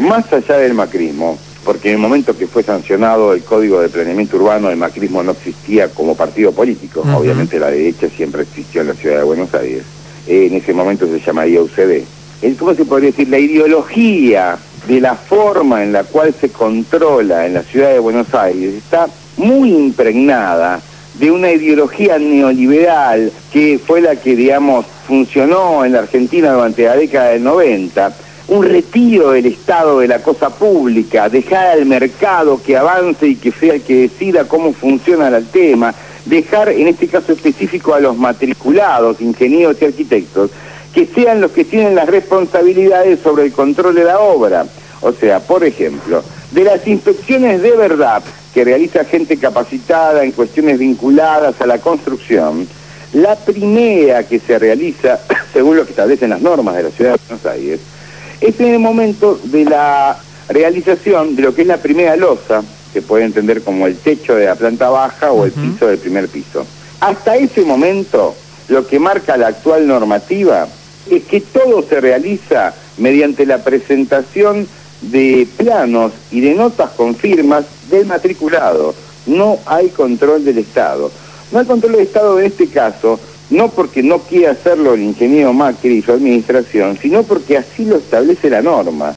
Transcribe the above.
más allá del macrismo, porque en el momento que fue sancionado el Código de Planeamiento Urbano, el macrismo no existía como partido político. Obviamente la derecha siempre existió en la ciudad de Buenos Aires. En ese momento se llamaría UCD. ¿Cómo se podría decir? La ideología de la forma en la cual se controla en la ciudad de Buenos Aires está muy impregnada de una ideología neoliberal que fue la que, digamos, funcionó en la Argentina durante la década del 90, un retiro del Estado de la cosa pública, dejar al mercado que avance y que sea el que decida cómo funciona el tema, dejar en este caso específico a los matriculados, ingenieros y arquitectos, que sean los que tienen las responsabilidades sobre el control de la obra. O sea, por ejemplo, de las inspecciones de verdad que realiza gente capacitada en cuestiones vinculadas a la construcción, la primera que se realiza, según lo que establecen las normas de la ciudad de Buenos Aires, es en el momento de la realización de lo que es la primera losa, que puede entender como el techo de la planta baja o el piso del primer piso. Hasta ese momento, lo que marca la actual normativa es que todo se realiza mediante la presentación de planos y de notas con firmas del matriculado. No hay control del Estado. No hay control del Estado en este caso, no porque no quiera hacerlo el ingeniero Macri y su administración, sino porque así lo establece la norma.